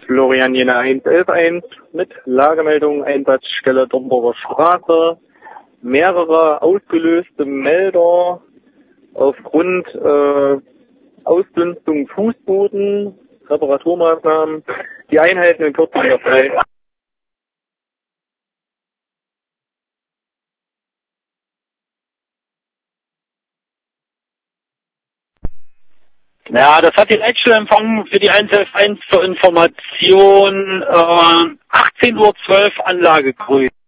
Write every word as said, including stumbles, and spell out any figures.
Florian Jena eins elf eins mit Lagemeldung Einsatzstelle Domburger Straße. Mehrere ausgelöste Melder aufgrund äh, Ausdünstung Fußboden, Reparaturmaßnahmen. Die Einheiten in Kürze wieder frei. Ja, das hat die Leitstelle empfangen für die eins elf eins zur Information. Äh, achtzehn Uhr zwölf Anlage grün.